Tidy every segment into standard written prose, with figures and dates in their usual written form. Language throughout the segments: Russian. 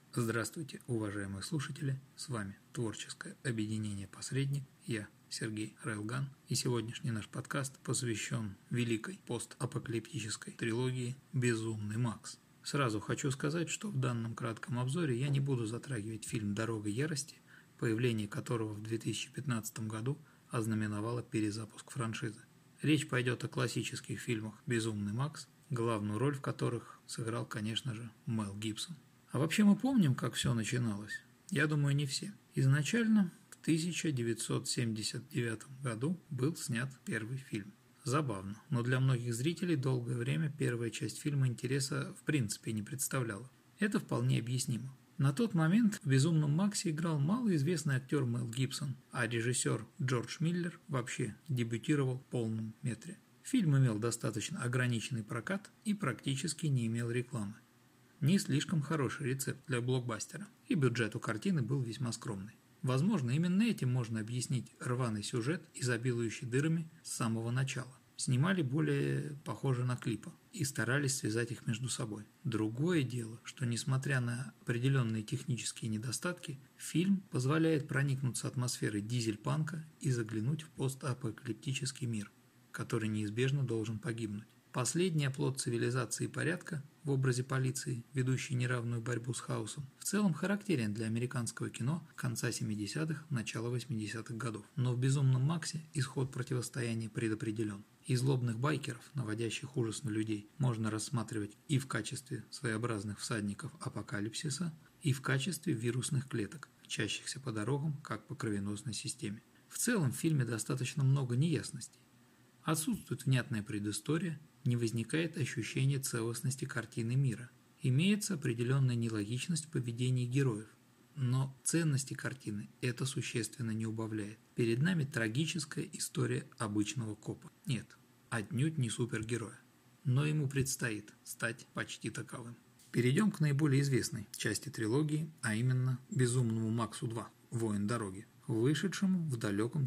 Здравствуйте, уважаемые слушатели, с вами творческое объединение «Посредник», я Сергей Райлган, и сегодняшний наш подкаст посвящен великой постапокалиптической трилогии «Безумный Макс». Сразу хочу сказать, что в данном кратком обзоре я не буду затрагивать фильм «Дорога ярости», появление которого в 2015 году ознаменовало перезапуск франшизы. Речь пойдет о классических фильмах «Безумный Макс», главную роль в которых сыграл, конечно же, Мел Гибсон. А вообще мы помним, как все начиналось? Я думаю, не все. Изначально в 1979 году был снят первый фильм. Забавно, но для многих зрителей долгое время первая часть фильма интереса в принципе не представляла. Это вполне объяснимо. На тот момент в «Безумном Максе» играл малоизвестный актер Мел Гибсон, а режиссер Джордж Миллер вообще дебютировал в полном метре. Фильм имел достаточно ограниченный прокат и практически не имел рекламы. Не слишком хороший рецепт для блокбастера, и бюджет у картины был весьма скромный. Возможно, именно этим можно объяснить рваный сюжет, изобилующий дырами с самого начала. Снимали более похоже на клипы и старались связать их между собой. Другое дело, что несмотря на определенные технические недостатки, фильм позволяет проникнуться атмосферой дизель-панка и заглянуть в постапокалиптический мир, который неизбежно должен погибнуть. Последний оплот цивилизации и порядка в образе полиции, ведущей неравную борьбу с хаосом, в целом характерен для американского кино конца 70-х, начала 80-х годов. Но в «Безумном Максе» исход противостояния предопределен. И злобных байкеров, наводящих ужас на людей, можно рассматривать и в качестве своеобразных всадников апокалипсиса, и в качестве вирусных клеток, мчащихся по дорогам, как по кровеносной системе. В целом в фильме достаточно много неясностей. Отсутствует внятная предыстория, не возникает ощущения целостности картины мира. Имеется определенная нелогичность в поведении героев. Но ценности картины это существенно не убавляет. Перед нами трагическая история обычного копа. Нет, отнюдь не супергероя. Но ему предстоит стать почти таковым. Перейдем к наиболее известной части трилогии, а именно «Безумному Максу 2. Воин дороги», вышедшему в далеком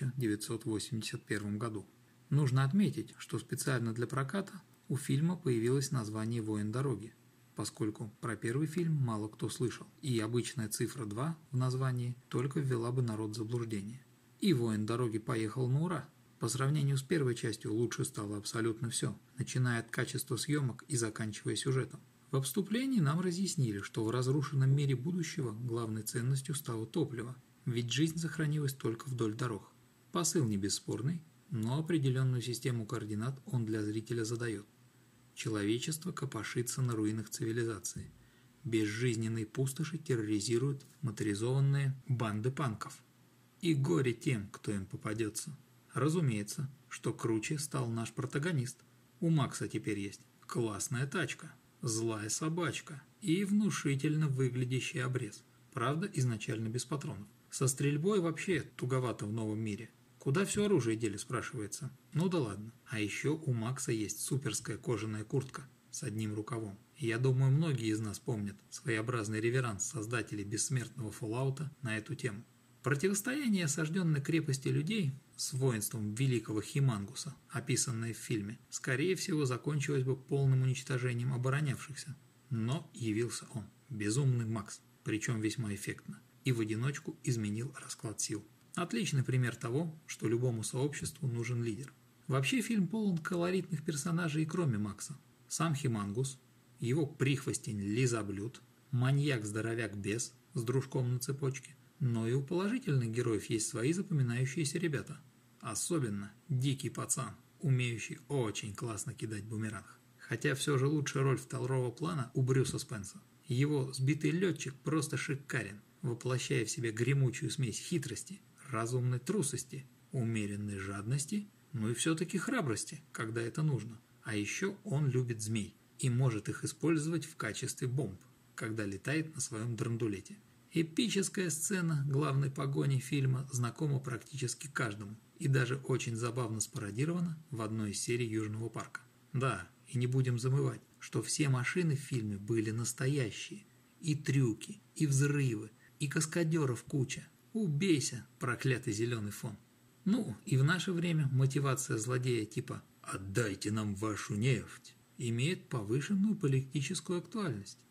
1981 году. Нужно отметить, что специально для проката у фильма появилось название «Воин дороги», поскольку про первый фильм мало кто слышал, и обычная цифра 2 в названии только ввела бы народ в заблуждение. И «Воин дороги» поехал на ура. По сравнению с первой частью лучше стало абсолютно все, начиная от качества съемок и заканчивая сюжетом. В вступлении нам разъяснили, что в разрушенном мире будущего главной ценностью стало топливо, ведь жизнь сохранилась только вдоль дорог. Посыл не бесспорный, но определенную систему координат он для зрителя задает. Человечество копошится на руинах цивилизации. Безжизненные пустоши терроризируют моторизованные банды панков. И горе тем, кто им попадется. Разумеется, что круче стал наш протагонист. У Макса теперь есть классная тачка, злая собачка и внушительно выглядящий обрез. Правда, изначально без патронов. Со стрельбой вообще туговато в новом мире. Куда все оружие дели, спрашивается? Ну да ладно. А еще у Макса есть суперская кожаная куртка с одним рукавом. И я думаю, многие из нас помнят своеобразный реверанс создателей бессмертного Fallout на эту тему. Противостояние осажденной крепости людей с воинством великого Химангуса, описанное в фильме, скорее всего закончилось бы полным уничтожением оборонявшихся. Но явился он, Безумный Макс, причем весьма эффектно, и в одиночку изменил расклад сил. Отличный пример того, что любому сообществу нужен лидер. Вообще фильм полон колоритных персонажей и кроме Макса. Сам Химангус, его прихвостень Лизаблюд, маньяк-здоровяк-бес с дружком на цепочке. Но и у положительных героев есть свои запоминающиеся ребята. Особенно дикий пацан, умеющий очень классно кидать бумеранг. Хотя все же лучшая роль второго плана у Брюса Спенса. Его сбитый летчик просто шикарен, воплощая в себе гремучую смесь хитрости, разумной трусости, умеренной жадности, ну и все-таки храбрости, когда это нужно. А еще он любит змей и может их использовать в качестве бомб, когда летает на своем драндулете. Эпическая сцена главной погони фильма знакома практически каждому и даже очень забавно спародирована в одной из серий Южного парка. Да, и не будем забывать, что все машины в фильме были настоящие. И трюки, и взрывы, и каскадеров куча. Убейся, проклятый зеленый фон. Ну, и в наше время мотивация злодея типа «отдайте нам вашу нефть» имеет повышенную политическую актуальность.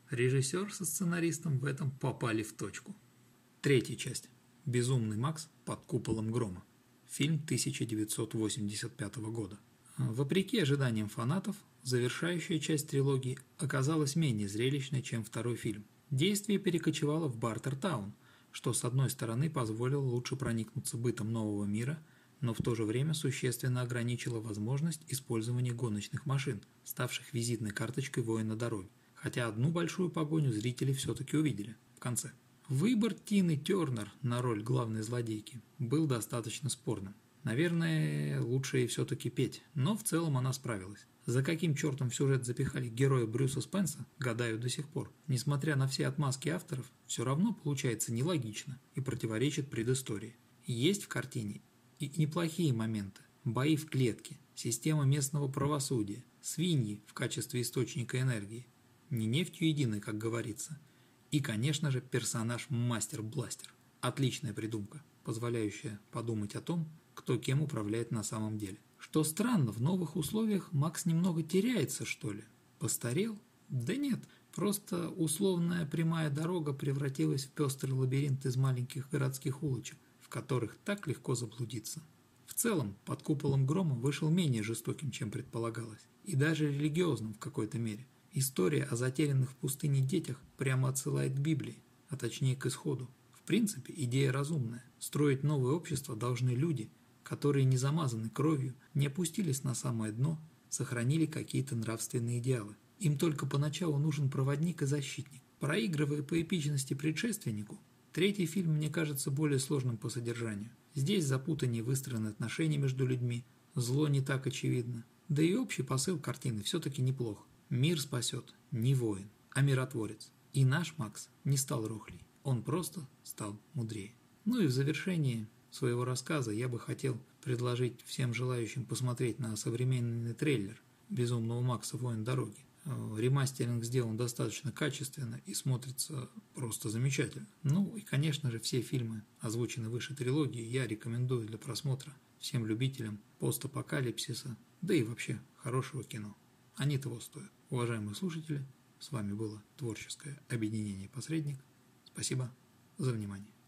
Режиссер со сценаристом в этом попали в точку. Третья часть. «Безумный Макс под куполом грома». Фильм 1985 года. Вопреки ожиданиям фанатов, завершающая часть трилогии оказалась менее зрелищной, чем второй фильм. Действие перекочевало в Бартертаун, что с одной стороны позволило лучше проникнуться бытом нового мира, но в то же время существенно ограничило возможность использования гоночных машин, ставших визитной карточкой воина дороги, хотя одну большую погоню зрители все-таки увидели в конце. Выбор Тины Тернер на роль главной злодейки был достаточно спорным. Наверное, лучше ей все-таки петь, но в целом она справилась. За каким чертом в сюжет запихали героя Брюса Спенса, гадаю до сих пор. Несмотря на все отмазки авторов, все равно получается нелогично и противоречит предыстории. Есть в картине и неплохие моменты. Бои в клетке, система местного правосудия, свиньи в качестве источника энергии. Не нефтью единой, как говорится. И, конечно же, персонаж Мастер-Бластер. Отличная придумка, позволяющая подумать о том, кто кем управляет на самом деле. Что странно, в новых условиях Макс немного теряется, что ли? Постарел? Да нет, просто условная прямая дорога превратилась в пестрый лабиринт из маленьких городских улочек, в которых так легко заблудиться. В целом, «Под куполом грома» вышел менее жестоким, чем предполагалось, и даже религиозным в какой-то мере. История о затерянных в пустыне детях прямо отсылает к Библии, а точнее к Исходу. В принципе, идея разумная. Строить новое общество должны люди, которые не замазаны кровью, не опустились на самое дно, сохранили какие-то нравственные идеалы. Им только поначалу нужен проводник и защитник. Проигрывая по эпичности предшественнику, третий фильм мне кажется более сложным по содержанию. Здесь запутаннее выстроены отношения между людьми, зло не так очевидно. Да и общий посыл картины все-таки неплох. Мир спасет не воин, а миротворец. И наш Макс не стал рохлей, он просто стал мудрее. Ну и в завершении своего рассказа я бы хотел предложить всем желающим посмотреть на современный трейлер «Безумного Макса. Воин дороги». Ремастеринг сделан достаточно качественно и смотрится просто замечательно. Ну и, конечно же, все фильмы, озвученные выше трилогии, я рекомендую для просмотра всем любителям постапокалипсиса, да и вообще хорошего кино. Они того стоят. Уважаемые слушатели, с вами было творческое объединение «Посредник». Спасибо за внимание.